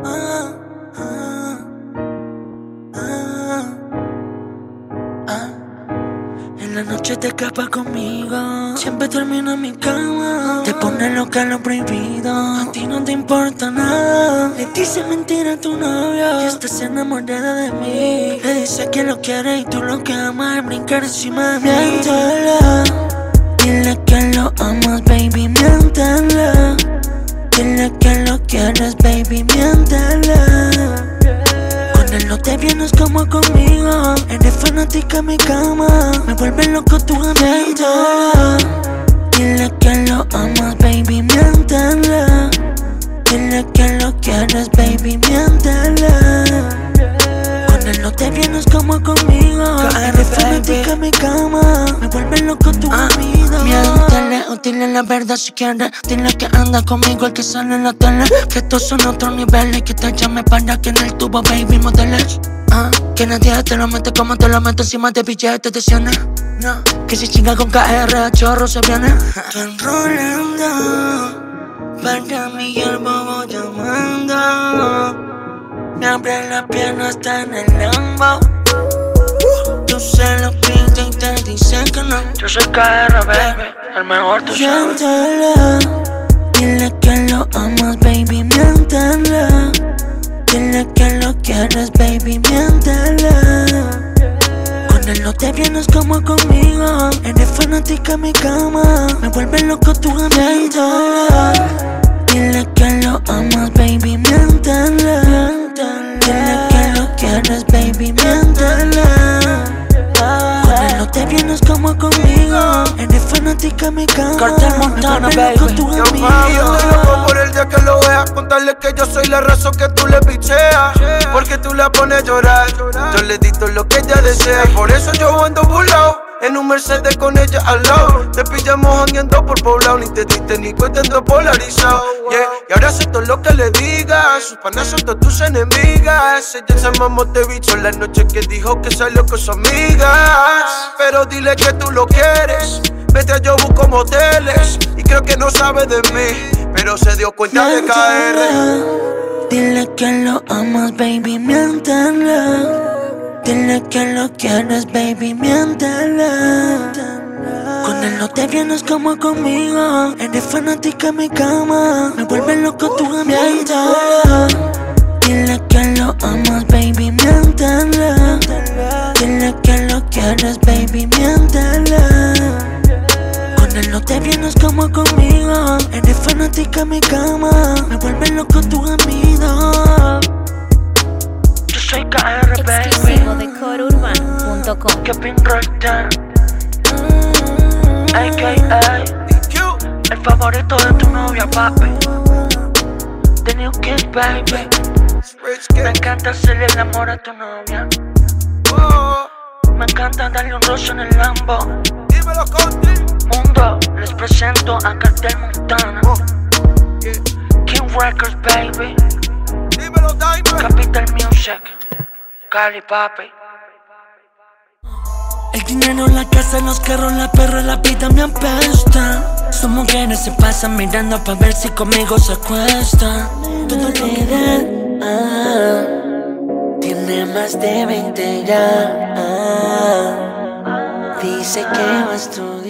Ah, ah, ah, ah. En la noche te escapas conmigo, siempre termino en mi cama. Te pones loca lo prohibido, a ti no te importa nada. Le dices mentira a tu novio y estás enamorada de mí. Le dices que lo quieres y tú lo que amas es brincar encima de mí. Miéntele, dile que lo amas, baby, miéntele. Dile que lo quieres, baby, miéntele. Con él no te vienes como conmigo, eres fanática en mi cama, me vuelve loco tu amigo. Dile que lo amas, baby, miéntele. Dile que lo quieres, baby, miéntele. Con él no te vienes como conmigo, eres fanática en mi cama, me vuelve loco tu amigo. Miéntele o dile la verdad si quieres. Dile que anda conmigo el que sale en la tele, que estos son otros niveles, que te llame para que en el tubo, baby, modeles. Que nadie te lo mete como te lo meto encima de billetes de cienes. No, que si chinga con KR a chorro se viene. Tú enrolando, para mí el bobo llamando. Me abre la pierna hasta en el lambo. Tú se lo pides y te dicen que no. Yo soy KR, baby, el mejor, tú sabes. Miéntele, dile que lo amas, baby, miéntele. Dile que lo quieres, baby, miéntele. Con él no te vienes como conmigo, eres fanática en mi cama, me vuelve loco tu amigo. Dile que lo amas, baby, miéntele. Dile que lo quieres, baby, miéntele. Con él no te vienes como conmigo, eres fanática en mi cama, Cartel Montana, me vuelve loco tu baby. amigo. Yo estoy loco por el día que lo veas, contarle que yo soy la razón que tú le picheas, porque tú la pones a llorar. Yo le di todo lo que ella desea, por eso yo ando burlao en un Mercedes con ella al lado. Te pillamos jangueando por poblado, ni te diste ni cuenta, ando polarizado. Yeah. Y ahora sé todo lo que le digas, sus panas son todas tus enemigas. Ella se mamó de bicho la noche que dijo que salió con sus amigas. Pero dile que tú lo quieres, vete a yo busco moteles. Y creo que no sabe de mí, pero se dio cuenta de KR. Dile que lo amas, baby, miéntele. Dile que lo quieres, baby, miéntele. Con él no te vienes como conmigo, eres fanática en mi cama, me vuelve loco tu amigo. Dile que lo amas, baby, miéntele. Dile que lo quieres, baby, miéntele. Con él no te vienes como conmigo, eres fanática en mi cama, me vuelve loco tu amigo. Yo soy KR, baby. Exclusivo de CoreUrbano.com. Kevin Roldán, a.k.a. el favorito de tu novia, papi. The New Kid, baby. Me encanta hacerle el amor a tu novia. Me encanta darle un roce en el Lambo. Dímelo, Conti. Mundo, les presento a Cartel Montana. King Records, baby. Dímelo, Diamond. Capital Music, Cali, papi. El dinero, la casa, los carros, la perra, la vida me apesta. Sus mujeres se pasan mirando pa' ver si conmigo se acuesta. Todo le da, tiene más de 20 ya. Dice que va a estudiar.